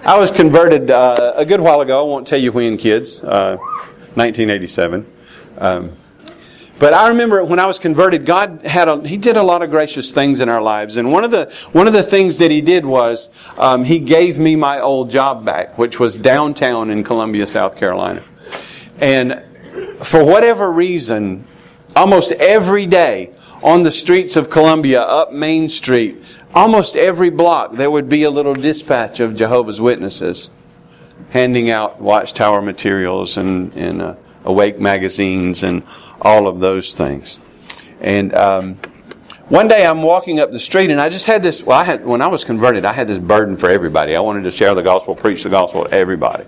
I was converted a good while ago. I won't tell you when, kids. 1987. But I remember when I was converted, God He did a lot of gracious things in our lives. And one of the things that He did was He gave me my old job back, which was downtown in Columbia, South Carolina. And for whatever reason, almost every day on the streets of Columbia, up Main Street, almost every block, there would be a little dispatch of Jehovah's Witnesses handing out Watchtower materials and Awake magazines and all of those things. And one day I'm walking up the street and I just had this, when I was converted, I had this burden for everybody. I wanted to share the gospel, preach the gospel to everybody.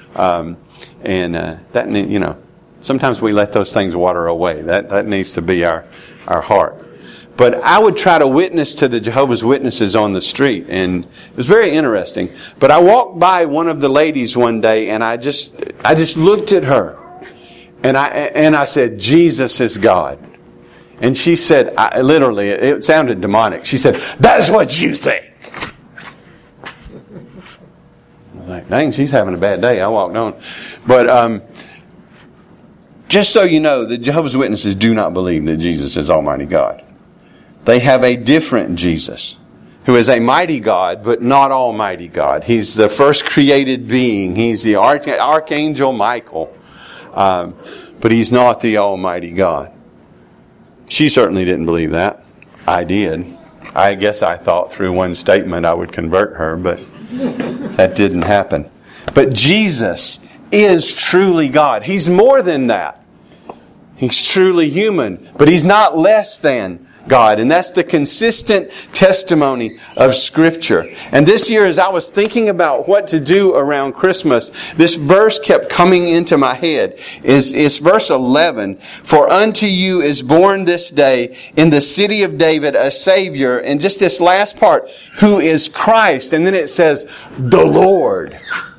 Sometimes we let those things water away. That needs to be our heart. But I would try to witness to the Jehovah's Witnesses on the street, and it was very interesting. But I walked by one of the ladies one day, and I just looked at her, and I said, "Jesus is God." And she said, literally, it sounded demonic. She said, "That's what you think." I was like, dang, she's having a bad day. I walked on. But just so you know, the Jehovah's Witnesses do not believe that Jesus is Almighty God. They have a different Jesus, who is a mighty God, but not Almighty God. He's the first created being. He's the Archangel Michael. But He's not the Almighty God. She certainly didn't believe that. I did. I guess I thought through one statement I would convert her, but that didn't happen. But Jesus is truly God. He's more than that. He's truly human, but He's not less than God. And that's the consistent testimony of Scripture. And this year, as I was thinking about what to do around Christmas, this verse kept coming into my head. It's verse 11. "For unto you is born this day in the city of David a Savior," and just this last part, "who is Christ." And then it says, "the Lord."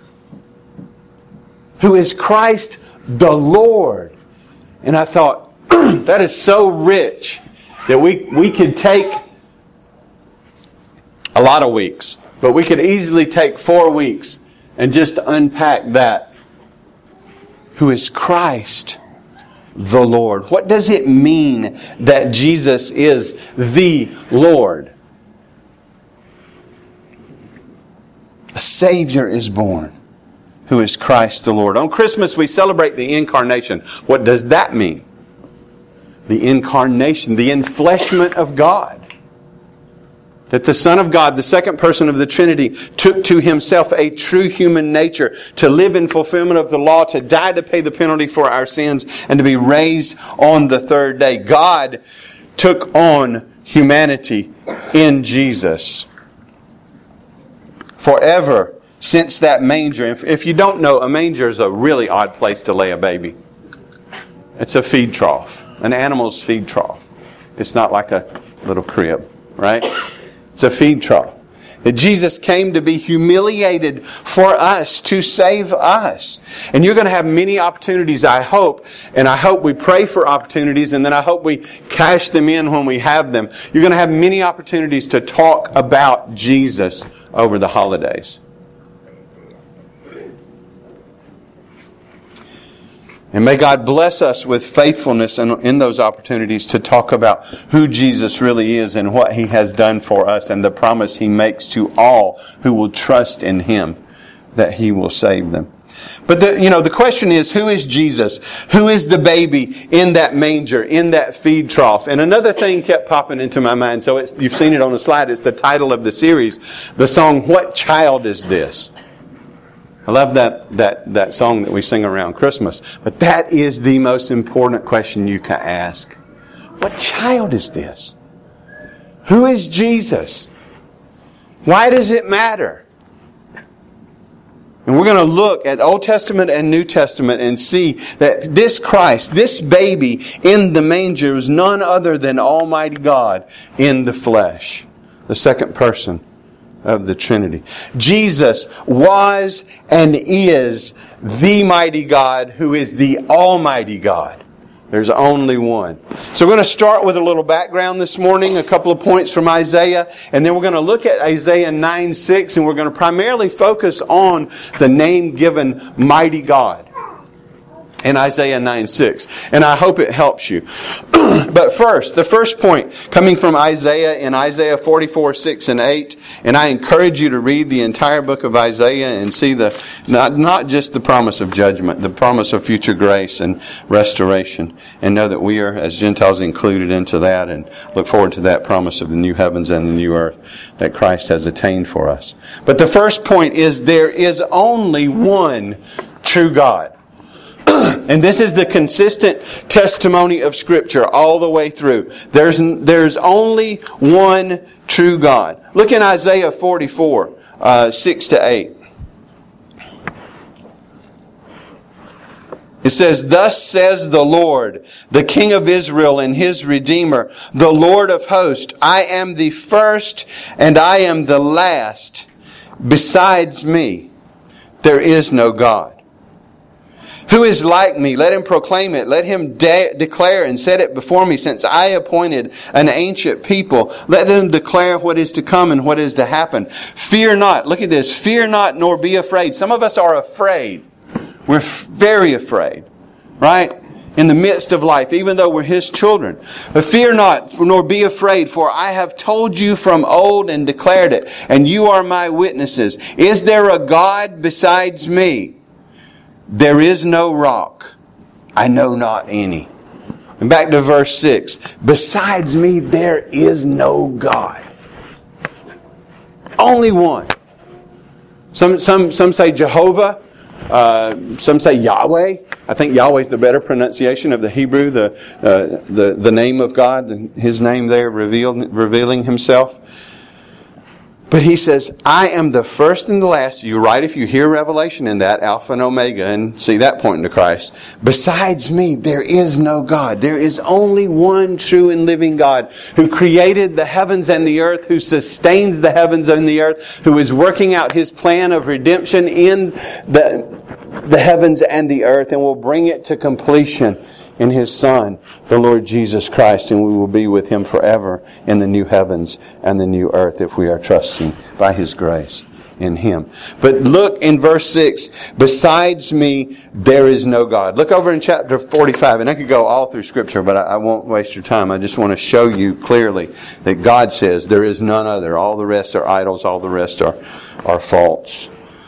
Who is Christ the Lord. And I thought, that is so rich that we could take a lot of weeks, but we could easily take 4 weeks and just unpack that. Who is Christ the Lord? What does it mean that Jesus is the Lord? A Savior is born, who is Christ the Lord. On Christmas, we celebrate the Incarnation. What does that mean? The Incarnation, the enfleshment of God. That the Son of God, the second person of the Trinity, took to Himself a true human nature to live in fulfillment of the law, to die to pay the penalty for our sins, and to be raised on the third day. God took on humanity in Jesus. Forever since that manger. If you don't know, a manger is a really odd place to lay a baby. It's a feed trough. An animal's feed trough. It's not like a little crib, right? It's a feed trough. That Jesus came to be humiliated for us, to save us. And you're going to have many opportunities, I hope. And I hope we pray for opportunities, and then I hope we cash them in when we have them. You're going to have many opportunities to talk about Jesus over the holidays. And may God bless us with faithfulness in those opportunities to talk about who Jesus really is and what He has done for us, and the promise He makes to all who will trust in Him that He will save them. But the question is, who is Jesus? Who is the baby in that manger, in that feed trough? And another thing kept popping into my mind. So you've seen it on the slide. It's the title of the series, the song, "What Child Is This?" I love that song that we sing around Christmas. But that is the most important question you can ask. What child is this? Who is Jesus? Why does it matter? And we're going to look at Old Testament and New Testament and see that this Christ, this baby in the manger, is none other than Almighty God in the flesh. The second person of the Trinity. Jesus was and is the mighty God who is the Almighty God. There's only one. So we're going to start with a little background this morning, a couple of points from Isaiah, and then we're going to look at Isaiah 9:6, and we're going to primarily focus on the name given Mighty God in Isaiah 9:6. And I hope it helps you. But first, the first point coming from Isaiah in Isaiah 44:6 and 8. And I encourage you to read the entire book of Isaiah and see not just the promise of judgment, the promise of future grace and restoration. And know that we are, as Gentiles, included into that, and look forward to that promise of the new heavens and the new earth that Christ has attained for us. But the first point is there is only one true God. And this is the consistent testimony of Scripture all the way through. There's only one true God. Look in Isaiah 44, 6 to 8. It says, "Thus says the Lord, the King of Israel and His Redeemer, the Lord of hosts, I am the first and I am the last. Besides me, there is no God. Who is like me? Let him proclaim it. Let him declare and set it before me, since I appointed an ancient people. Let them declare what is to come and what is to happen. Fear not." Look at this. "Fear not, nor be afraid." Some of us are afraid. We're very afraid, right? In the midst of life, even though we're His children. "But fear not, nor be afraid, for I have told you from old and declared it, and you are my witnesses. Is there a God besides me? There is no rock. I know not any." And back to verse 6. "Besides me, there is no God." Only one. Some say Jehovah. Some say Yahweh. I think Yahweh is the better pronunciation of the Hebrew, the name of God, His name there revealing Himself. But He says, "I am the first and the last." You're right if you hear Revelation in that, Alpha and Omega, and see that pointing to Christ. "Besides me, there is no God." There is only one true and living God who created the heavens and the earth, who sustains the heavens and the earth, who is working out His plan of redemption in the heavens and the earth, and will bring it to completion in His Son, the Lord Jesus Christ, and we will be with Him forever in the new heavens and the new earth if we are trusting by His grace in Him. But look in verse 6, "Besides me, there is no God." Look over in chapter 45, and I could go all through Scripture, but I won't waste your time. I just want to show you clearly that God says there is none other. All the rest are idols, all the rest are false.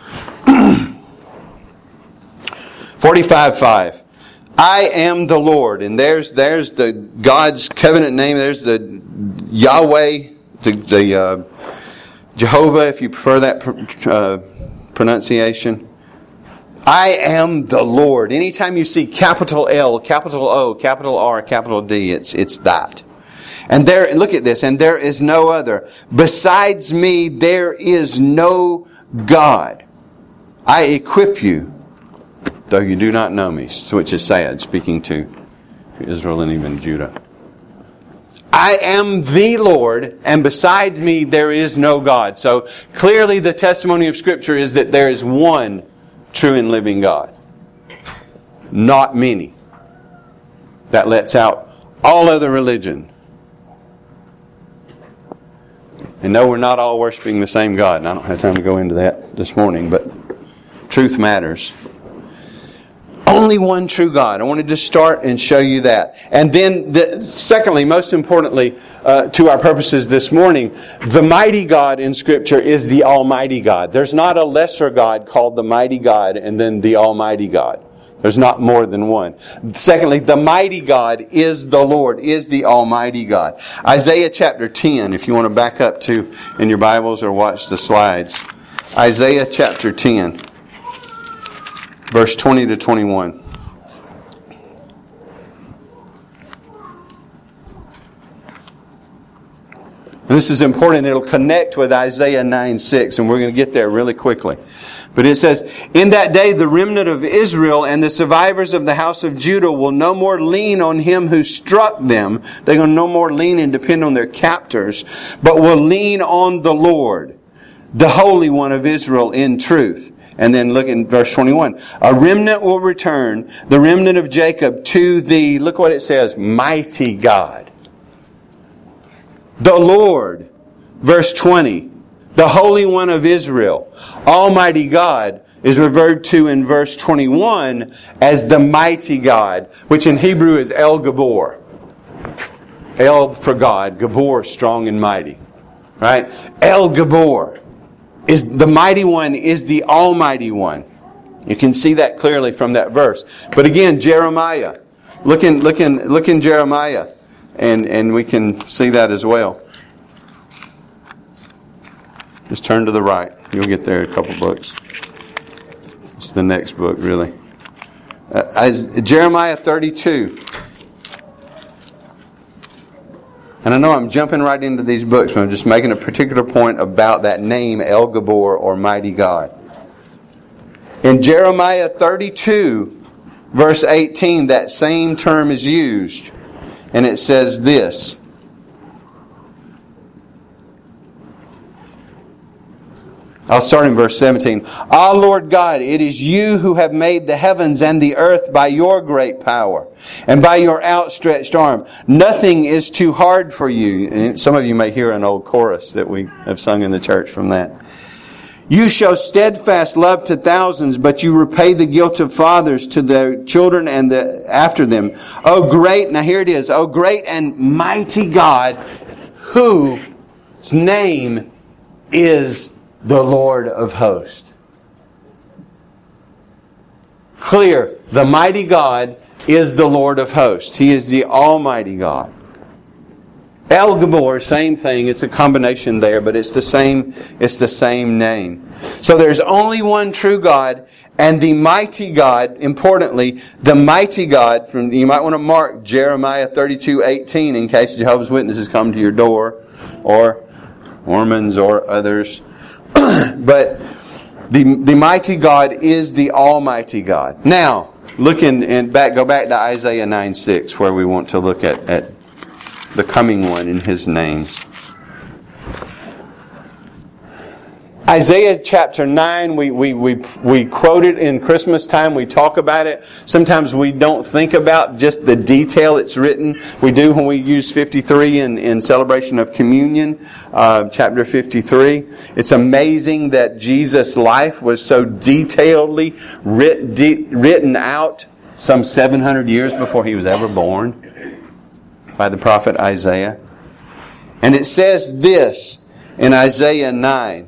45:5. "I am the Lord," and there's the God's covenant name. There's the Yahweh, the Jehovah, if you prefer that pronunciation. "I am the Lord." Anytime you see capital L, capital O, capital R, capital D, it's that. And there, look at this. "And there is no other. Besides me, there is no God. I equip you, though you do not know me," which is sad, speaking to Israel and even Judah. "I am the Lord, and beside me there is no God." So clearly the testimony of Scripture is that there is one true and living God. Not many. That lets out all other religion. And no, we're not all worshiping the same God. And I don't have time to go into that this morning, but truth matters. Only one true God. I wanted to start and show you that. And then, secondly, most importantly, to our purposes this morning, the mighty God in Scripture is the Almighty God. There's not a lesser God called the mighty God and then the Almighty God. There's not more than one. Secondly, the mighty God is the Lord, is the Almighty God. Isaiah chapter 10, if you want to back up to in your Bibles or watch the slides. Isaiah chapter 10. Verse 20 to 21. And this is important. It'll connect with Isaiah 9:6, and we're going to get there really quickly. But it says, "In that day the remnant of Israel and the survivors of the house of Judah will no more lean on him who struck them." They're going to no more lean and depend on their captors, but will lean on the Lord, the Holy One of Israel, in truth. And then look in verse 21. A remnant will return, the remnant of Jacob, to the, look what it says, mighty God. The Lord, verse 20, the Holy One of Israel, Almighty God, is referred to in verse 21 as the mighty God, which in Hebrew is El Gabor. El for God, Gabor, strong and mighty. Right? El Gabor is the mighty one, is the Almighty One. You can see that clearly from that verse. But again, Jeremiah. Look in Jeremiah, and we can see that as well. Just turn to the right. You'll get there in a couple books. It's the next book, really. Jeremiah 32. And I know I'm jumping right into these books, but I'm just making a particular point about that name, El Gabor, or Mighty God. In Jeremiah 32, verse 18, that same term is used. And it says this. I'll start in verse 17. Ah, Lord God, it is you who have made the heavens and the earth by your great power and by your outstretched arm. Nothing is too hard for you. And some of you may hear an old chorus that we have sung in the church from that. You show steadfast love to thousands, but you repay the guilt of fathers to their children and after them. Oh great, now here it is. Oh great and mighty God, whose name is the Lord of hosts. Clear. The mighty God is the Lord of hosts. He is the Almighty God. El Gabor, same thing. It's a combination there, but it's the same name. So there's only one true God, and the mighty God, importantly, the mighty God, you might want to mark Jeremiah 32:18 in case Jehovah's Witnesses come to your door, or Mormons or others. But the mighty God is the Almighty God. Now, go back to Isaiah 9:6, where we want to look at the coming one in His names. Isaiah chapter 9, we quote it in Christmas time. We talk about it. Sometimes we don't think about just the detail it's written. We do when we use 53 in celebration of communion, chapter 53. It's amazing that Jesus' life was so detailedly written out some 700 years before He was ever born by the prophet Isaiah. And it says this in Isaiah 9.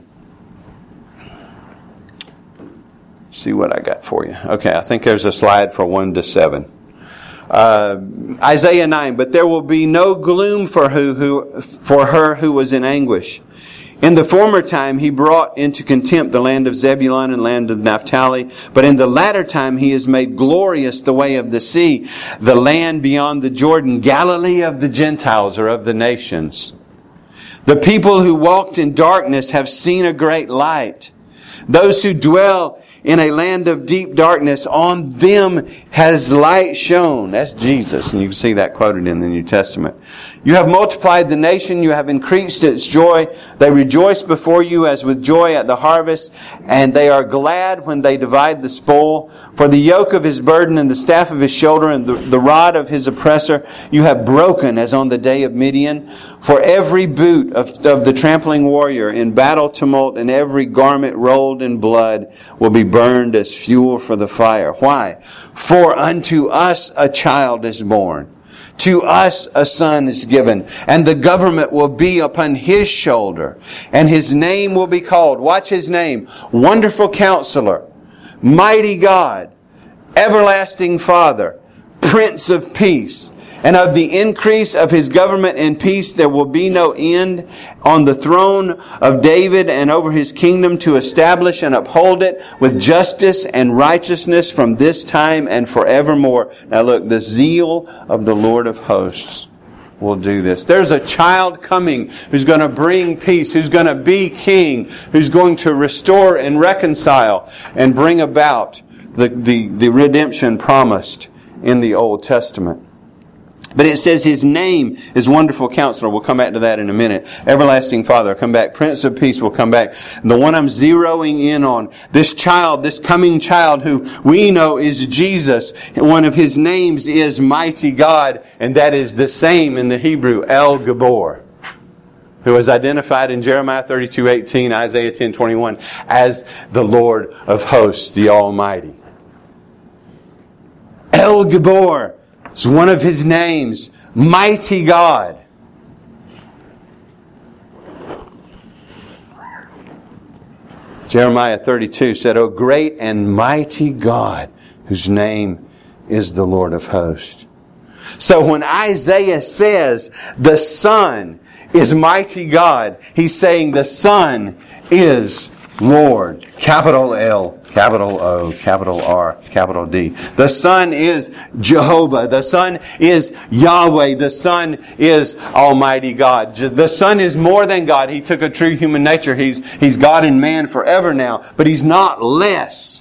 See what I got for you. Okay, I think there's a slide for 1 to 7. Isaiah 9. But there will be no gloom for her who was in anguish. In the former time He brought into contempt the land of Zebulun and land of Naphtali. But in the latter time He has made glorious the way of the sea, the land beyond the Jordan, Galilee of the Gentiles or of the nations. The people who walked in darkness have seen a great light. Those who dwell in a land of deep darkness, on them has light shone. That's Jesus, and you can see that quoted in the New Testament. You have multiplied the nation, you have increased its joy. They rejoice before you as with joy at the harvest, and they are glad when they divide the spoil. For the yoke of his burden and the staff of his shoulder and the rod of his oppressor you have broken as on the day of Midian. For every boot of the trampling warrior in battle tumult and every garment rolled in blood will be burned as fuel for the fire. Why? For unto us a child is born. To us a son is given, and the government will be upon His shoulder, and His name will be called, watch His name, Wonderful Counselor, Mighty God, Everlasting Father, Prince of Peace. And of the increase of His government and peace there will be no end on the throne of David and over His kingdom, to establish and uphold it with justice and righteousness from this time and forevermore. Now look, the zeal of the Lord of hosts will do this. There's a child coming who's going to bring peace, who's going to be king, who's going to restore and reconcile and bring about the redemption promised in the Old Testament. But it says His name is Wonderful Counselor. We'll come back to that in a minute. Everlasting Father will come back. Prince of Peace will come back. The one I'm zeroing in on, this child, this coming child who we know is Jesus. One of His names is Mighty God. And that is the same in the Hebrew, El Gabor, who is identified in Jeremiah 32:18, Isaiah 10:21 as the Lord of hosts, the Almighty. El Gabor is one of His names, Mighty God. Jeremiah 32 said, O great and mighty God, whose name is the Lord of hosts. So when Isaiah says the Son is mighty God, he's saying the Son is Lord. Capital L, capital O, capital R, capital D. The Son is Jehovah. The Son is Yahweh. The Son is Almighty God. The Son is more than God. He took a true human nature. He's God and man forever now. But He's not less.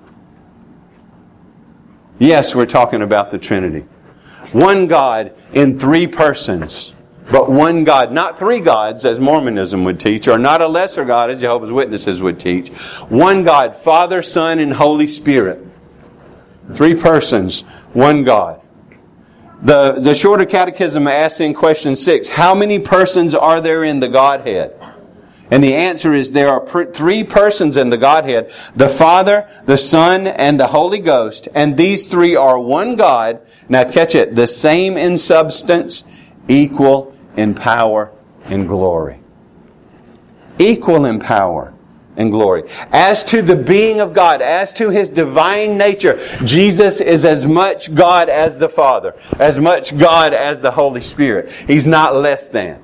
Yes, we're talking about the Trinity. One God in three persons. But one God, not three gods as Mormonism would teach, or not a lesser God as Jehovah's Witnesses would teach. One God, Father, Son, and Holy Spirit. Three persons, one God. The Shorter Catechism asks in question 6, how many persons are there in the Godhead? And the answer is there are three persons in the Godhead, the Father, the Son, and the Holy Ghost. And these three are one God. Now catch it, the same in substance, equal in power and glory. Equal in power and glory. As to the being of God, as to His divine nature, Jesus is as much God as the Father, as much God as the Holy Spirit. He's not less than.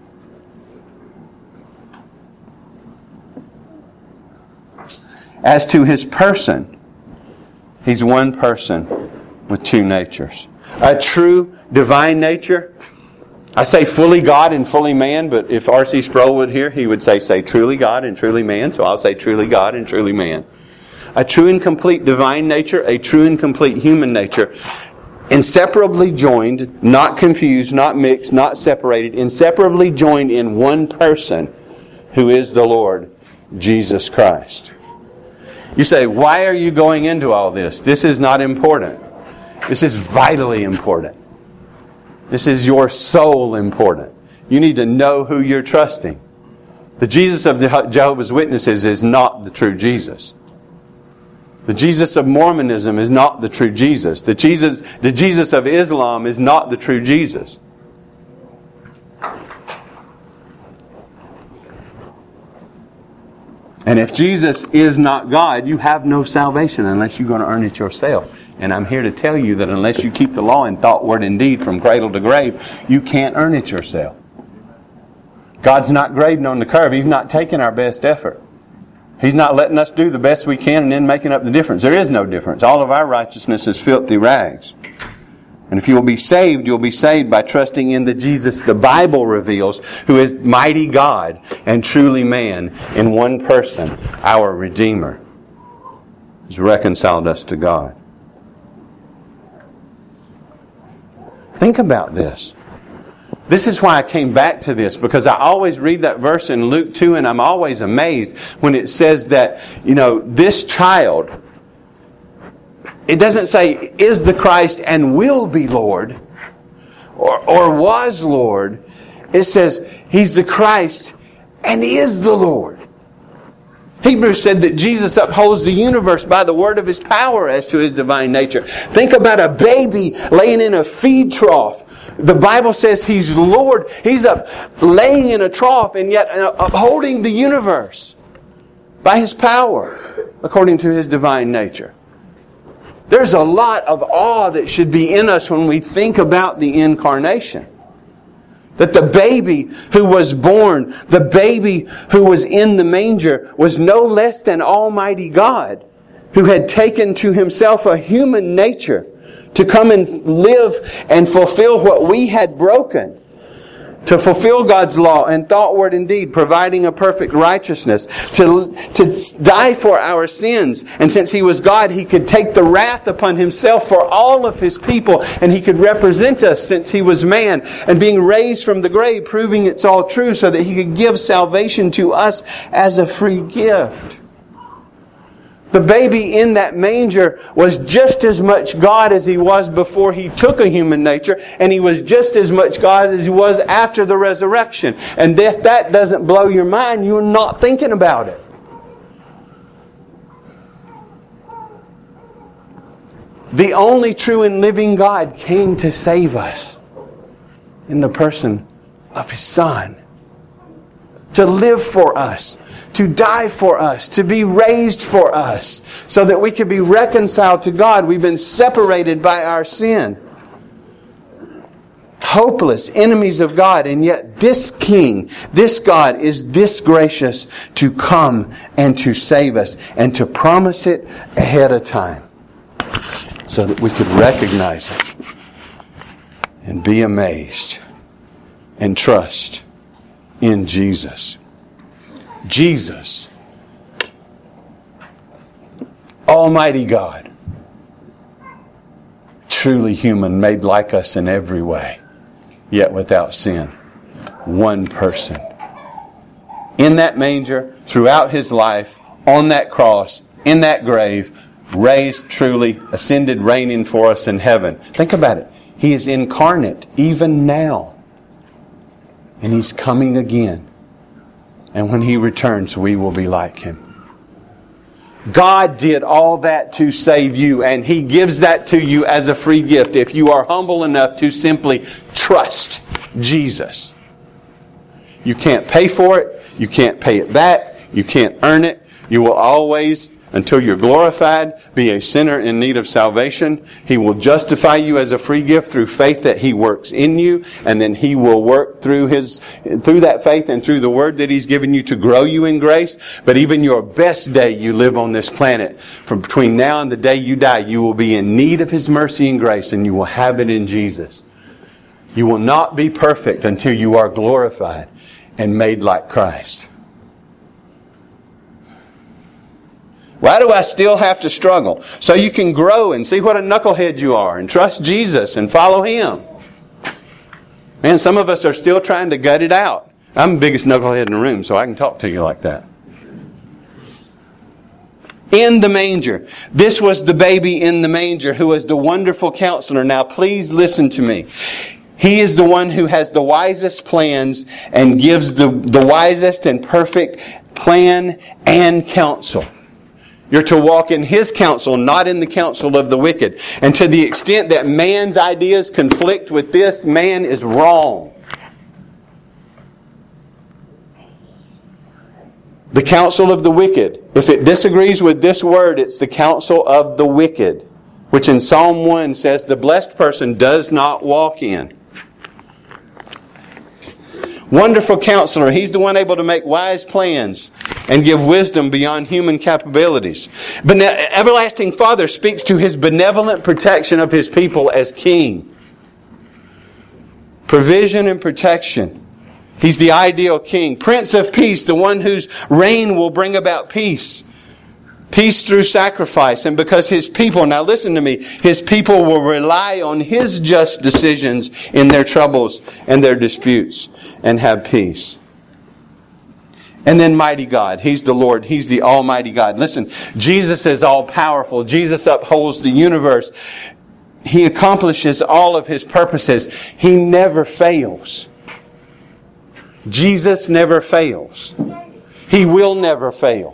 As to His person, He's one person with two natures. A true divine nature. I say fully God and fully man, but if R.C. Sproul would hear, he would say truly God and truly man. So I'll say truly God and truly man. A true and complete divine nature, a true and complete human nature, inseparably joined, not confused, not mixed, not separated, inseparably joined in one person who is the Lord Jesus Christ. You say, why are you going into all this? This is not important. This is vitally important. This is your soul important. You need to know who you're trusting. The Jesus of the Jehovah's Witnesses is not the true Jesus. The Jesus of Mormonism is not the true Jesus. The Jesus of Islam is not the true Jesus. And if Jesus is not God, you have no salvation unless you're going to earn it yourself. And I'm here to tell you that unless you keep the law in thought, word, and deed from cradle to grave, you can't earn it yourself. God's not grading on the curve. He's not taking our best effort. He's not letting us do the best we can and then making up the difference. There is no difference. All of our righteousness is filthy rags. And if you will be saved, you'll be saved by trusting in the Jesus the Bible reveals, who is mighty God and truly man in one person, our Redeemer, who's reconciled us to God. Think about this. This is why I came back to this, because I always read that verse in Luke 2 and I'm always amazed when it says that, this child, it doesn't say is the Christ and will be Lord or was Lord. It says He's the Christ and is the Lord. Hebrews said that Jesus upholds the universe by the word of His power as to His divine nature. Think about a baby laying in a feed trough. The Bible says He's Lord. He's up laying in a trough and yet upholding the universe by His power according to His divine nature. There's a lot of awe that should be in us when we think about the incarnation. That the baby who was born, the baby who was in the manger, was no less than Almighty God, who had taken to Himself a human nature to come and live and fulfill what we had broken. to fulfill God's law in thought, word, and deed, providing a perfect righteousness, to die for our sins. And since He was God, He could take the wrath upon Himself for all of His people, and He could represent us since He was man, and being raised from the grave, proving it's all true, so that He could give salvation to us as a free gift. The baby in that manger was just as much God as He was before He took a human nature, and He was just as much God as He was after the resurrection. And if that doesn't blow your mind, you're not thinking about it. The only true and living God came to save us in the person of His Son, to live for us, to die for us, to be raised for us, so that we could be reconciled to God. We've been separated by our sin. Hopeless enemies of God, and yet this King, this God, is this gracious to come and to save us, and to promise it ahead of time, so that we could recognize it and be amazed and trust in Jesus. Jesus, Almighty God, truly human, made like us in every way, yet without sin. One person. In that manger, throughout His life, on that cross, in that grave, raised truly, ascended, reigning for us in heaven. Think about it. He is incarnate even now. And He's coming again. And when He returns, we will be like Him. God did all that to save you, and He gives that to you as a free gift if you are humble enough to simply trust Jesus. You can't pay for it. You can't pay it back. You can't earn it. You will always, until you're glorified, be a sinner in need of salvation. He will justify you as a free gift through faith that He works in you, and then He will work through that faith and through the Word that He's given you to grow you in grace. But even your best day you live on this planet, from between now and the day you die, you will be in need of His mercy and grace, and you will have it in Jesus. You will not be perfect until you are glorified and made like Christ. Why do I still have to struggle? So you can grow and see what a knucklehead you are and trust Jesus and follow Him. Man, some of us are still trying to gut it out. I'm the biggest knucklehead in the room, so I can talk to you like that. In the manger. This was the baby in the manger who was the wonderful counselor. Now please listen to me. He is the one who has the wisest plans and gives the wisest and perfect plan and counsel. You're to walk in His counsel, not in the counsel of the wicked. And to the extent that man's ideas conflict with this, man is wrong. The counsel of the wicked. If it disagrees with this word, it's the counsel of the wicked, which in Psalm 1 says the blessed person does not walk in. Wonderful counselor. He's the one able to make wise plans and give wisdom beyond human capabilities. But now, everlasting Father speaks to His benevolent protection of His people as King. Provision and protection. He's the ideal King. Prince of Peace, the one whose reign will bring about peace. Peace through sacrifice. And because His people, now listen to me, His people will rely on His just decisions in their troubles and their disputes and have peace. And then mighty God. He's the Lord. He's the Almighty God. Listen, Jesus is all-powerful. Jesus upholds the universe. He accomplishes all of His purposes. He never fails. Jesus never fails. He will never fail.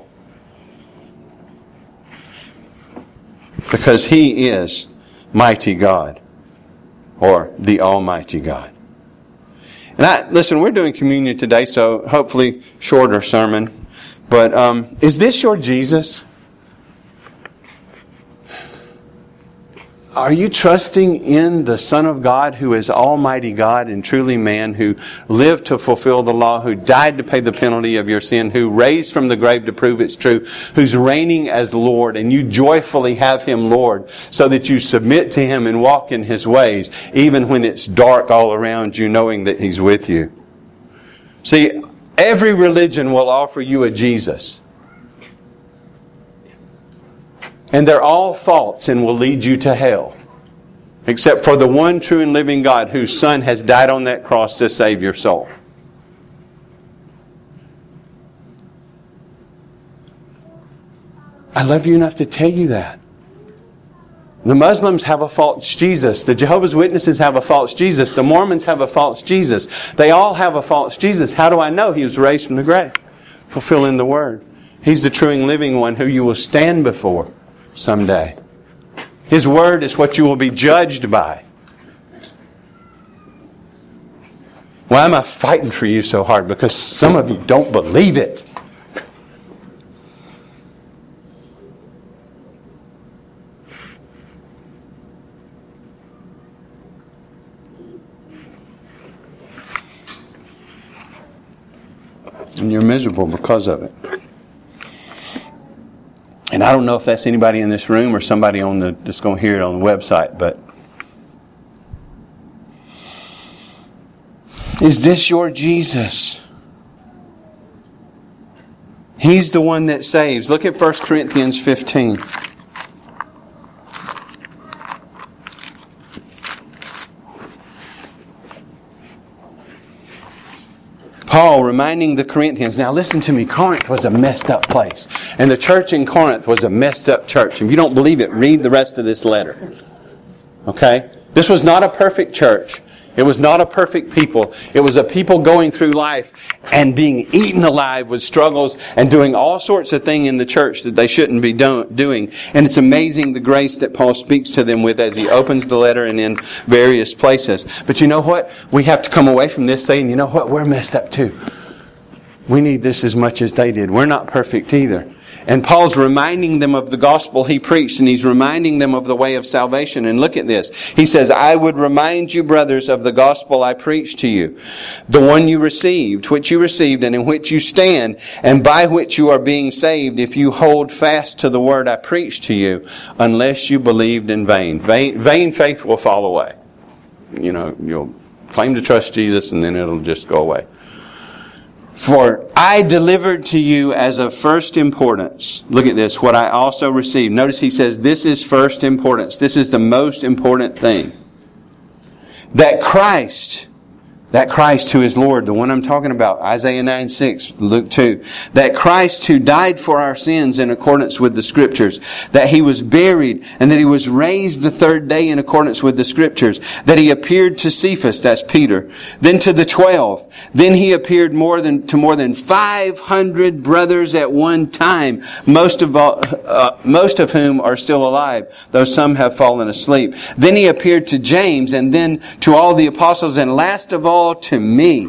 Because He is mighty God, or the Almighty God. And listen, we're doing communion today, so hopefully shorter sermon. But is this your Jesus? Are you trusting in the Son of God, who is Almighty God and truly man, who lived to fulfill the law, who died to pay the penalty of your sin, who raised from the grave to prove it's true, who's reigning as Lord, and you joyfully have Him Lord, so that you submit to Him and walk in His ways, even when it's dark all around you, knowing that He's with you? See, every religion will offer you a Jesus. And they're all false and will lead you to hell. Except for the one true and living God, whose Son has died on that cross to save your soul. I love you enough to tell you that. The Muslims have a false Jesus. The Jehovah's Witnesses have a false Jesus. The Mormons have a false Jesus. They all have a false Jesus. How do I know? He was raised from the grave, fulfilling the Word. He's the true and living one who you will stand before someday. His Word is what you will be judged by. Why am I fighting for you so hard? Because some of you don't believe it. And you're miserable because of it. And I don't know if that's anybody in this room or somebody that's going to hear it on the website, but is this your Jesus? He's the one that saves. Look at 1 Corinthians 15. Paul reminding the Corinthians, now listen to me, Corinth was a messed up place. And the church in Corinth was a messed up church. If you don't believe it, read the rest of this letter. Okay? This was not a perfect church. It was not a perfect people. It was a people going through life and being eaten alive with struggles and doing all sorts of things in the church that they shouldn't be doing. And it's amazing the grace that Paul speaks to them with as he opens the letter and in various places. But you know what? We have to come away from this saying, you know what? We're messed up too. We need this as much as they did. We're not perfect either. And Paul's reminding them of the gospel he preached, and he's reminding them of the way of salvation. And look at this. He says, I would remind you, brothers, of the gospel I preached to you, the one you received, which you received, and in which you stand, and by which you are being saved, if you hold fast to the word I preached to you, unless you believed in vain. Vain faith will fall away. You know, you'll claim to trust Jesus, and then it'll just go away. For I delivered to you as of first importance. Look at this. What I also received. Notice he says this is first importance. This is the most important thing. That Christ who is Lord, the one I'm talking about, Isaiah 9:6, Luke 2, that Christ who died for our sins in accordance with the Scriptures, that He was buried and that He was raised the third day in accordance with the Scriptures, that He appeared to Cephas, that's Peter, then to the 12, then He appeared to more than 500 brothers at one time, most of whom are still alive, though some have fallen asleep. Then He appeared to James, and then to all the apostles, and last of all to me.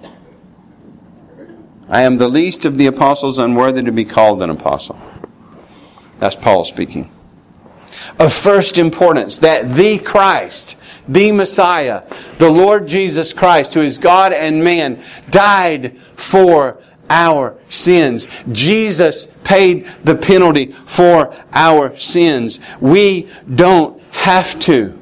I am the least of the apostles, unworthy to be called an apostle. That's Paul speaking. Of first importance, that the Christ, the Messiah, the Lord Jesus Christ, who is God and man, died for our sins. Jesus paid the penalty for our sins. We don't have to,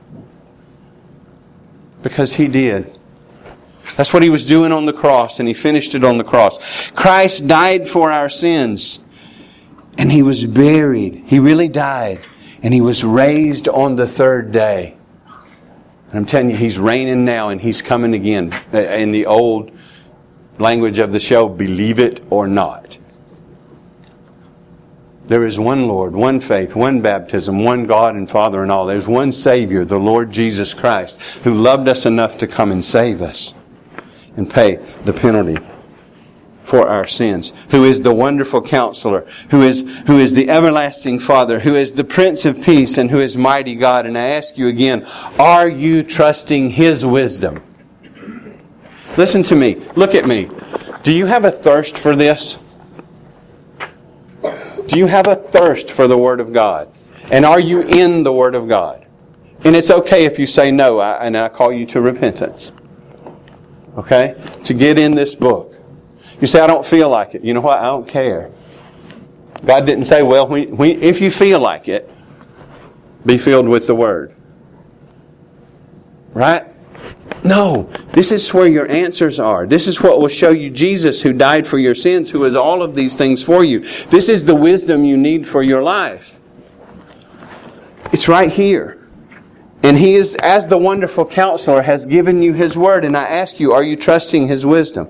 because He did. That's what He was doing on the cross, and He finished it on the cross. Christ died for our sins, and He was buried. He really died, and He was raised on the third day. And I'm telling you, He's reigning now, and He's coming again. In the old language of the show, believe it or not. There is one Lord, one faith, one baptism, one God and Father and all. There's one Savior, the Lord Jesus Christ, who loved us enough to come and save us and pay the penalty for our sins, who is the wonderful Counselor, who is the everlasting Father, who is the Prince of Peace, and who is mighty God. And I ask you again, are you trusting His wisdom? Listen to me. Look at me. Do you have a thirst for this? Do you have a thirst for the Word of God? And are you in the Word of God? And it's okay if you say no, and I call you to repentance. Okay? To get in this book. You say, I don't feel like it. You know what? I don't care. God didn't say, well, if you feel like it, be filled with the Word. Right? No. This is where your answers are. This is what will show you Jesus who died for your sins, who is all of these things for you. This is the wisdom you need for your life. It's right here. And He is, as the wonderful counselor, has given you His Word. And I ask you, are you trusting His wisdom?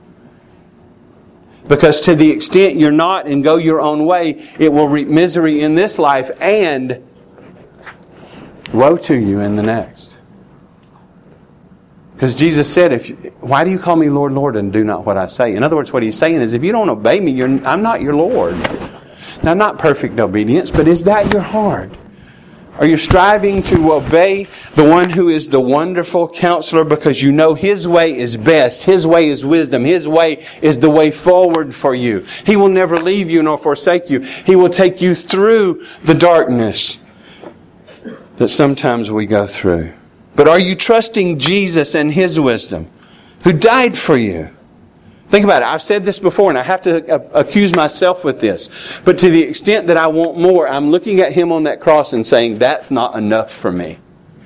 Because to the extent you're not and go your own way, it will reap misery in this life and woe to you in the next. Because Jesus said, why do you call me Lord, Lord, and do not what I say? In other words, what He's saying is, if you don't obey me, I'm not your Lord. Now, not perfect obedience, but is that your heart? Are you striving to obey the one who is the wonderful counselor because you know His way is best? His way is wisdom. His way is the way forward for you. He will never leave you nor forsake you. He will take you through the darkness that sometimes we go through. But are you trusting Jesus and His wisdom, who died for you? Think about it. I've said this before, and I have to accuse myself with this. But to the extent that I want more, I'm looking at Him on that cross and saying, that's not enough for me.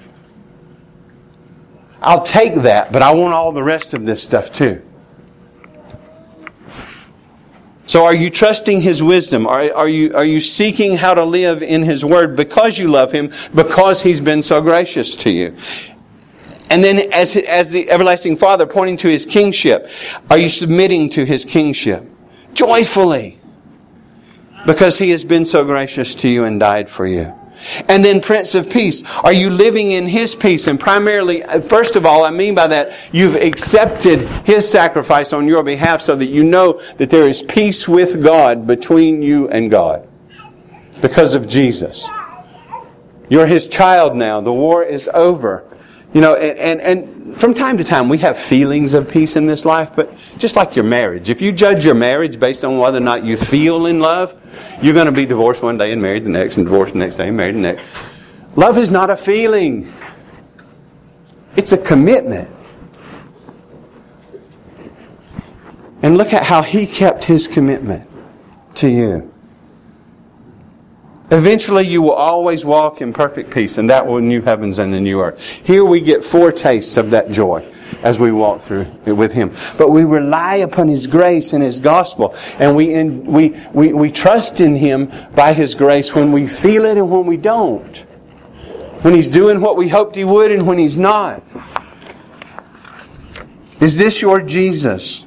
I'll take that, but I want all the rest of this stuff too. So are you trusting His wisdom? Are you seeking how to live in His Word because you love Him, because He's been so gracious to you? And then as the everlasting Father pointing to His kingship, are you submitting to His kingship? Joyfully. Because He has been so gracious to you and died for you. And then Prince of Peace, are you living in His peace? And primarily, first of all, I mean by that, you've accepted His sacrifice on your behalf so that you know that there is peace with God between you and God. Because of Jesus. You're His child now. The war is over. You know, and from time to time we have feelings of peace in this life, but just like your marriage. If you judge your marriage based on whether or not you feel in love, you're going to be divorced one day and married the next, and divorced the next day and married the next. Love is not a feeling. It's a commitment. And look at how He kept His commitment to you. Eventually you will always walk in perfect peace, and that will new heavens and the new earth. Here we get foretastes of that joy as we walk through it with Him. But we rely upon His grace and His gospel, and we trust in Him by His grace when we feel it and when we don't. When He's doing what we hoped He would and when He's not. Is this your Jesus?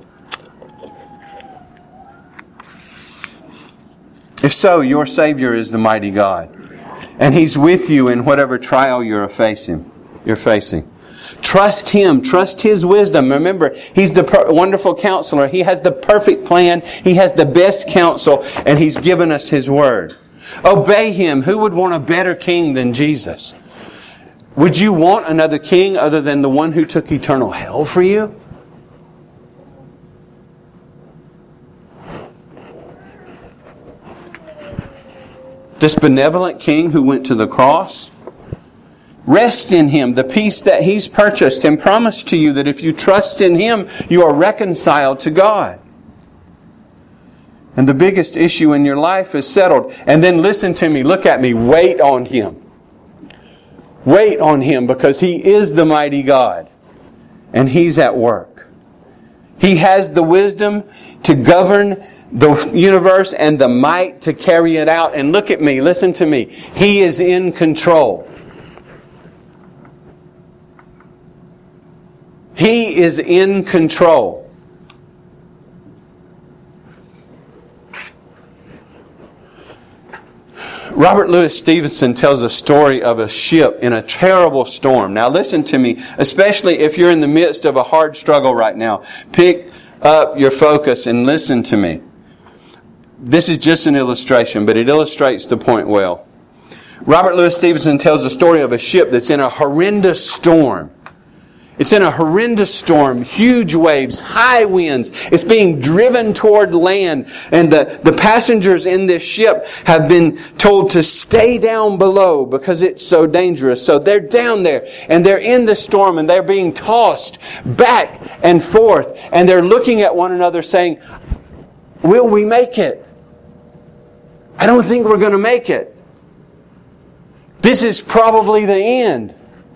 If so, your Savior is the mighty God. And He's with you in whatever trial you're facing. Trust Him. Trust His wisdom. Remember, He's the wonderful counselor. He has the perfect plan. He has the best counsel. And He's given us His Word. Obey Him. Who would want a better king than Jesus? Would you want another king other than the one who took eternal hell for you? This benevolent King who went to the cross. Rest in Him, the peace that He's purchased and promised to you that if you trust in Him, you are reconciled to God. And the biggest issue in your life is settled. And then listen to me, look at me, wait on Him. Wait on Him because He is the mighty God. And He's at work. He has the wisdom to govern the universe and the might to carry it out. And look at me, listen to me. He is in control. He is in control. Robert Louis Stevenson tells a story of a ship in a terrible storm. Now listen to me, especially if you're in the midst of a hard struggle right now. Pick up your focus and listen to me. This is just an illustration, but it illustrates the point well. Robert Louis Stevenson tells a story of a ship that's in a horrendous storm. It's in a horrendous storm, huge waves, high winds. It's being driven toward land. And the passengers in this ship have been told to stay down below because it's so dangerous. So they're down there and they're in the storm and they're being tossed back and forth. And they're looking at one another saying, will we make it? I don't think we're going to make it. This is probably the end.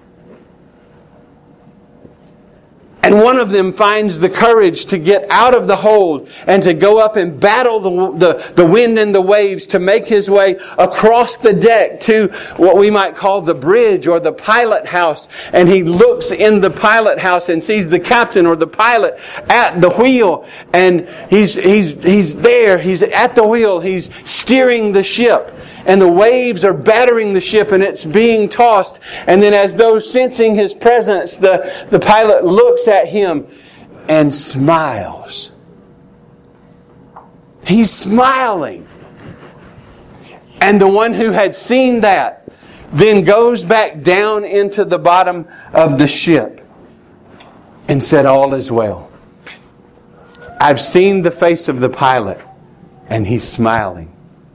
And one of them finds the courage to get out of the hold and to go up and battle the wind and the waves to make his way across the deck to what we might call the bridge or the pilot house. And he looks in the pilot house and sees the captain or the pilot at the wheel. And he's there. He's at the wheel. He's steering the ship. And the waves are battering the ship and it's being tossed. And then as though sensing his presence, the pilot looks at him and smiles. He's smiling. And the one who had seen that then goes back down into the bottom of the ship and said, all is well. I've seen the face of the pilot and he's smiling.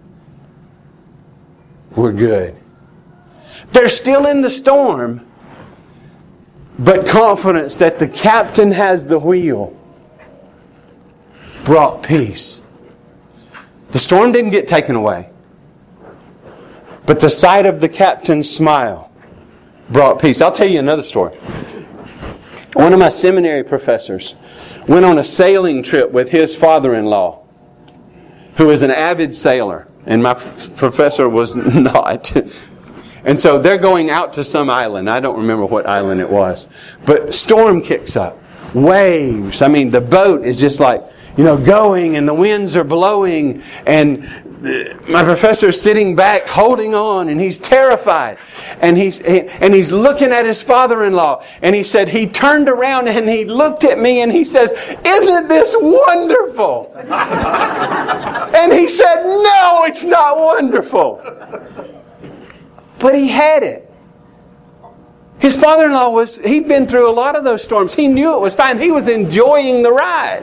We're good. They're still in the storm, but confidence that the captain has the wheel brought peace. The storm didn't get taken away, but the sight of the captain's smile brought peace. I'll tell you another story. One of my seminary professors went on a sailing trip with his father-in-law, who is an avid sailor. And my professor was not. And so they're going out to some island. I don't remember what island it was. But storm kicks up. Waves. I mean, the boat is just like, going and the winds are blowing. And my professor is sitting back holding on and he's terrified. And he's looking at his father-in-law. And he said, he turned around and he looked at me and he says, isn't this wonderful? And he said, no, it's not wonderful. But he had it. His father-in-law he'd been through a lot of those storms. He knew it was fine. He was enjoying the ride.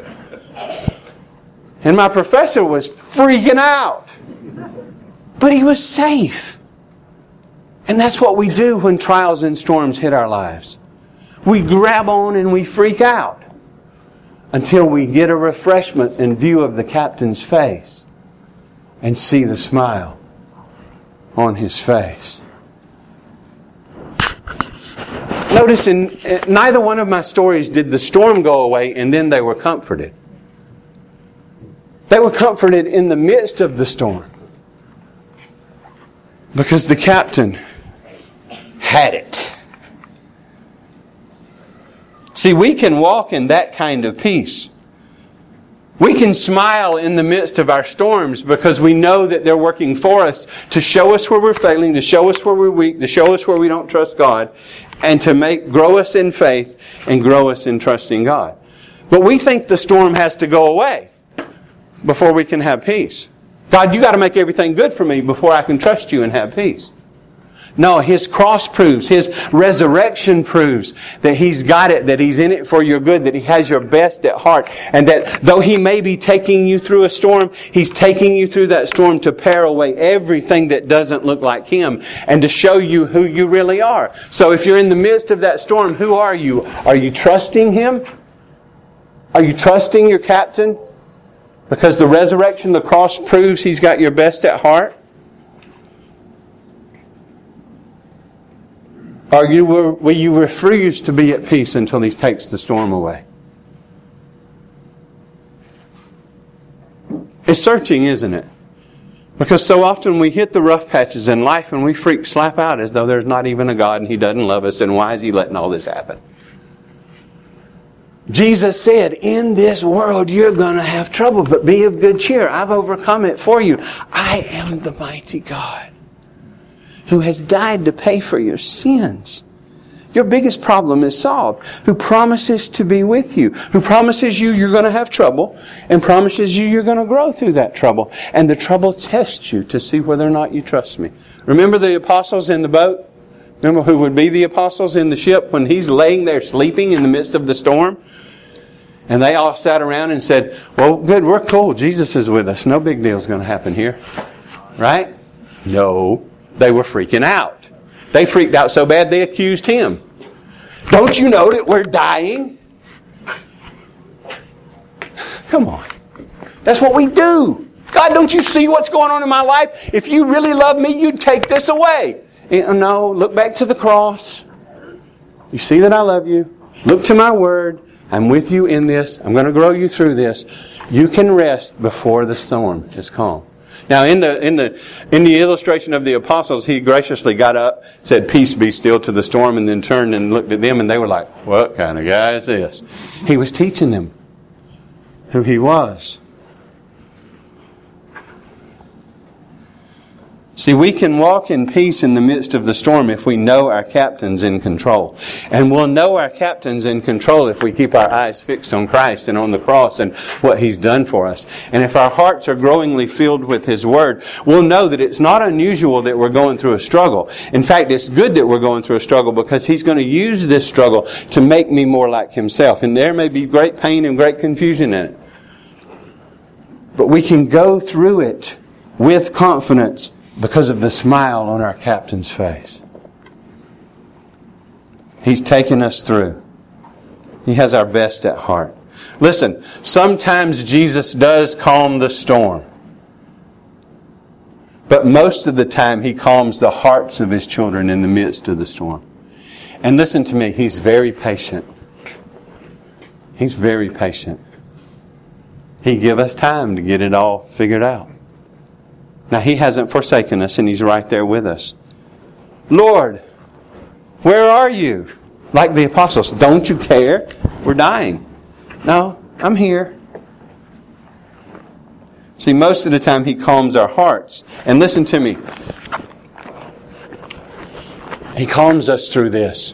And my professor was freaking out. But he was safe. And that's what we do when trials and storms hit our lives. We grab on and we freak out until we get a refreshment in view of the captain's face and see the smile on his face. Notice in neither one of my stories did the storm go away and then they were comforted. They were comforted in the midst of the storm because the captain had it. See, we can walk in that kind of peace. We can smile in the midst of our storms because we know that they're working for us to show us where we're failing, to show us where we're weak, to show us where we don't trust God, and to grow us in faith and grow us in trusting God. But we think the storm has to go away before we can have peace. God, you got to make everything good for me before I can trust you and have peace. No, His cross proves, His resurrection proves that He's got it, that He's in it for your good, that He has your best at heart, and that though He may be taking you through a storm, He's taking you through that storm to pare away everything that doesn't look like Him and to show you who you really are. So if you're in the midst of that storm, who are you? Are you trusting Him? Are you trusting your captain? Because the resurrection, the cross proves He's got your best at heart? Or will you refuse to be at peace until He takes the storm away? It's searching, isn't it? Because so often we hit the rough patches in life and we slap out as though there's not even a God and He doesn't love us, and why is He letting all this happen? Jesus said, in this world you're going to have trouble, but be of good cheer. I've overcome it for you. I am the mighty God who has died to pay for your sins. Your biggest problem is solved. Who promises to be with you. Who promises you you're going to have trouble and promises you you're going to grow through that trouble. And the trouble tests you to see whether or not you trust me. Remember the apostles in the boat? Remember who would be the apostles in the ship when he's laying there sleeping in the midst of the storm? And they all sat around and said, well, good, we're cool. Jesus is with us. No big deal's going to happen here. Right? No. They were freaking out. They freaked out so bad they accused him. Don't you know that we're dying? Come on. That's what we do. God, don't you see what's going on in my life? If you really love me, you'd take this away. No, look back to the cross. You see that I love you. Look to my word. I'm with you in this. I'm going to grow you through this. You can rest before the storm is calm. Now, in the illustration of the apostles, he graciously got up, said, "Peace be still," to the storm, and then turned and looked at them, and they were like, "What kind of guy is this?" He was teaching them who he was. See, we can walk in peace in the midst of the storm if we know our captain's in control. And we'll know our captain's in control if we keep our eyes fixed on Christ and on the cross and what He's done for us. And if our hearts are growingly filled with His Word, we'll know that it's not unusual that we're going through a struggle. In fact, it's good that we're going through a struggle because He's going to use this struggle to make me more like Himself. And there may be great pain and great confusion in it. But we can go through it with confidence because of the smile on our captain's face. He's taken us through. He has our best at heart. Listen, sometimes Jesus does calm the storm. But most of the time He calms the hearts of His children in the midst of the storm. And listen to me, He's very patient. He's very patient. He give us time to get it all figured out. Now, He hasn't forsaken us, and He's right there with us. Lord, where are you? Like the apostles, don't you care? We're dying. No, I'm here. See, most of the time He calms our hearts. And listen to me. He calms us through this.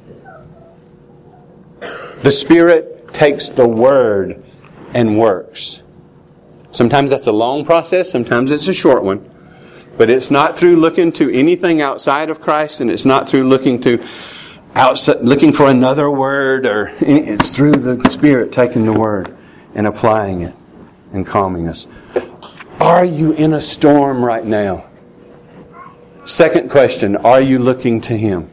The Spirit takes the Word and works. Sometimes that's a long process, sometimes it's a short one. But it's not through looking to anything outside of Christ, and it's not through looking for another word, or it's through the Spirit taking the Word and applying it and calming us. Are you in a storm right now? Second question, are you looking to Him?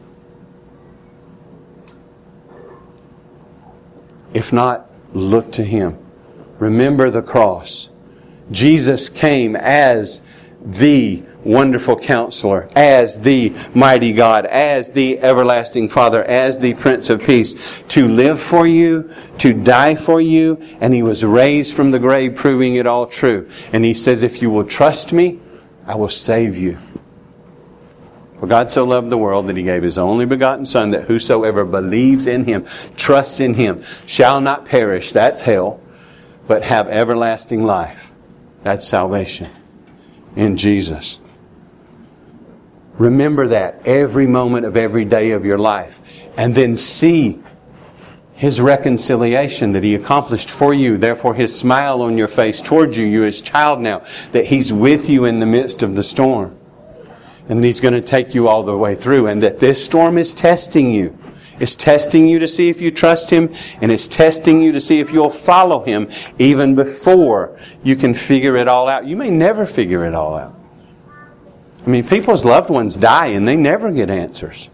If not, look to Him. Remember the cross. Jesus came as the wonderful Counselor, as the mighty God, as the everlasting Father, as the Prince of Peace, to live for you, to die for you, and He was raised from the grave, proving it all true. And He says, if you will trust me, I will save you. For God so loved the world that He gave His only begotten Son, that whosoever believes in Him, trusts in Him, shall not perish, that's hell, but have everlasting life. That's salvation in Jesus. Remember that every moment of every day of your life. And then see His reconciliation that He accomplished for you. Therefore His smile on your face towards you. You're His child now. That He's with you in the midst of the storm. And that He's going to take you all the way through. And that this storm is testing you. It's testing you to see if you trust Him, and it's testing you to see if you'll follow Him even before you can figure it all out. You may never figure it all out. I mean, people's loved ones die and they never get answers.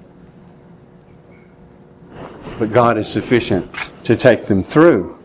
But God is sufficient to take them through.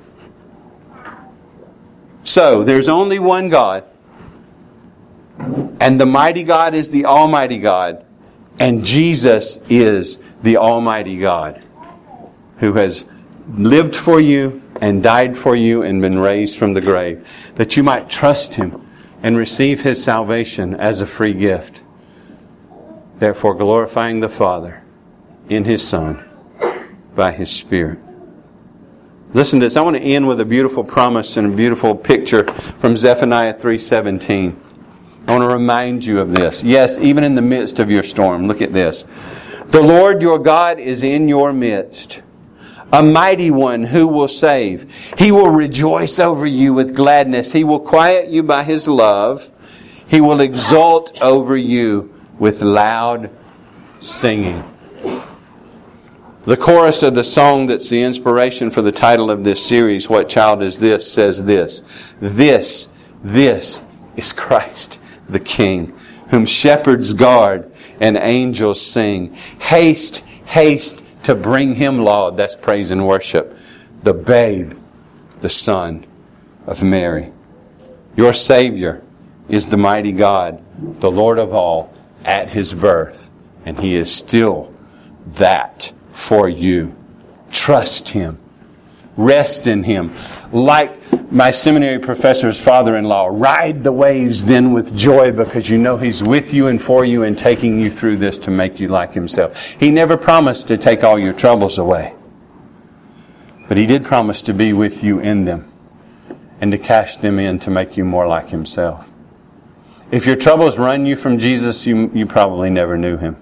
So, there's only one God, and the mighty God is the Almighty God, and Jesus is the Almighty God, who has lived for you and died for you and been raised from the grave, that you might trust Him and receive His salvation as a free gift. Therefore glorifying the Father in His Son by His Spirit. Listen to this. I want to end with a beautiful promise and a beautiful picture from Zephaniah 3:17. I want to remind you of this. Yes, even in the midst of your storm, look at this. The Lord your God is in your midst, a mighty one who will save. He will rejoice over you with gladness. He will quiet you by His love. He will exult over you with loud singing. The chorus of the song that's the inspiration for the title of this series, What Child Is This?, says this. This is Christ the King, whom shepherds guard and angels sing. Haste, haste to bring Him laud. That's praise and worship. The babe, the Son of Mary. Your Savior is the mighty God, the Lord of all, at His birth. And He is still that for you. Trust Him. Rest in Him. Like my seminary professor's father-in-law, ride the waves then with joy because you know He's with you and for you and taking you through this to make you like Himself. He never promised to take all your troubles away. But He did promise to be with you in them and to cash them in to make you more like Himself. If your troubles run you from Jesus, you probably never knew Him.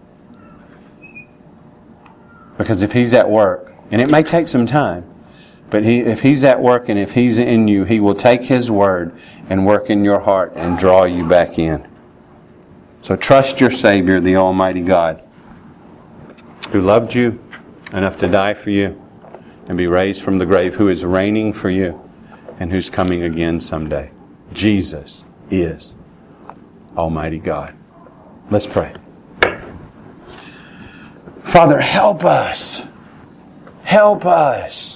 Because if He's at work, and it may take some time, but if He's at work and if He's in you, He will take His word and work in your heart and draw you back in. So trust your Savior, the Almighty God, who loved you enough to die for you and be raised from the grave, who is reigning for you and who's coming again someday. Jesus is Almighty God. Let's pray. Father, help us. Help us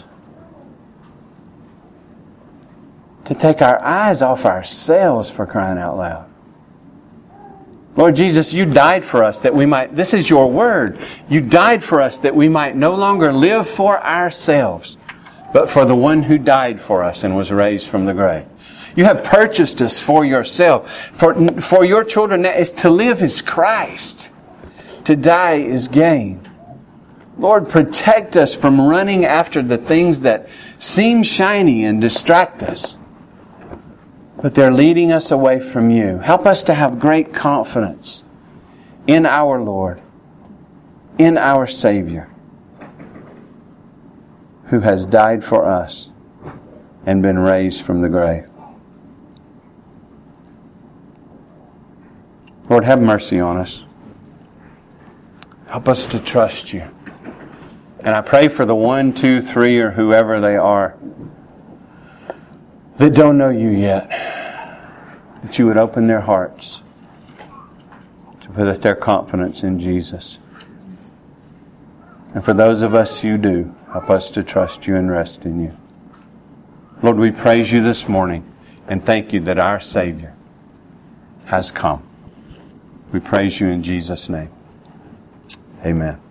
to take our eyes off ourselves, for crying out loud. Lord Jesus, You died for us that we might, this is Your word, You died for us that we might no longer live for ourselves, but for the one who died for us and was raised from the grave. You have purchased us for Yourself. For Your children, that is to live is Christ. To die is gain. Lord, protect us from running after the things that seem shiny and distract us. But they're leading us away from You. Help us to have great confidence in our Lord, in our Savior, who has died for us and been raised from the grave. Lord, have mercy on us. Help us to trust You. And I pray for the 1, 2, 3, or whoever they are that don't know You yet, that You would open their hearts to put their confidence in Jesus. And for those of us who do, help us to trust You and rest in You. Lord, we praise You this morning and thank You that our Savior has come. We praise You in Jesus' name. Amen.